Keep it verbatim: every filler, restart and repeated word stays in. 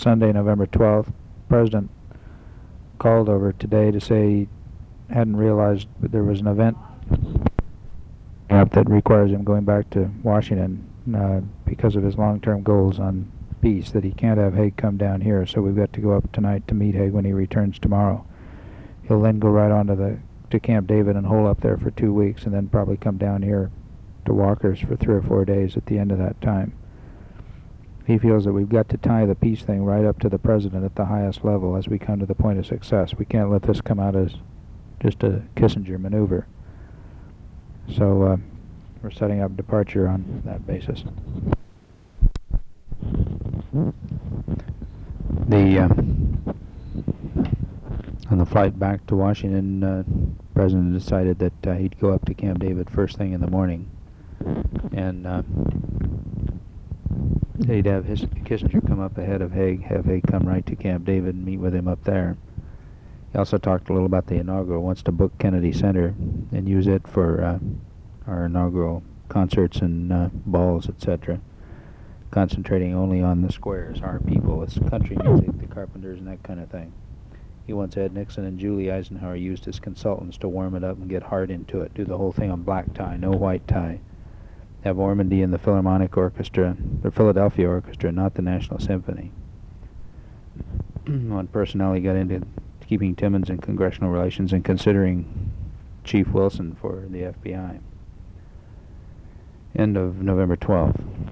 Sunday, November twelfth. President called over today to say he hadn't realized that there was an event that requires him going back to Washington uh, because of his long-term goals on peace, that he can't have Haig come down here, so we've got to go up tonight to meet Haig when he returns tomorrow. He'll then go right on to, the, to Camp David and hole up there for two weeks and then probably come down here to Walker's for three or four days at the end of that time. He feels that we've got to tie the peace thing right up to the president at the highest level as we come to the point of success. We can't let this come out as just a Kissinger maneuver. So uh, we're setting up departure on that basis. The uh, on the flight back to Washington, uh, the president decided that uh, he'd go up to Camp David first thing in the morning, and uh, he'd have his Kissinger come up ahead of Haig, have Haig come right to Camp David and meet with him up there. He also talked a little about the inaugural, wants to book Kennedy Center and use it for uh, our inaugural concerts and uh, balls, et cetera, concentrating only on the squares, our people. It's country music, the Carpenters, and that kind of thing. He once had Nixon and Julie Eisenhower used as consultants to warm it up and get hard into it, do the whole thing on black tie, no white tie. Have Ormandy and the Philharmonic Orchestra, the Philadelphia Orchestra, not the National Symphony. One personnel he got into keeping Timmons in congressional relations and considering Chief Wilson for the F B I. End of November twelfth.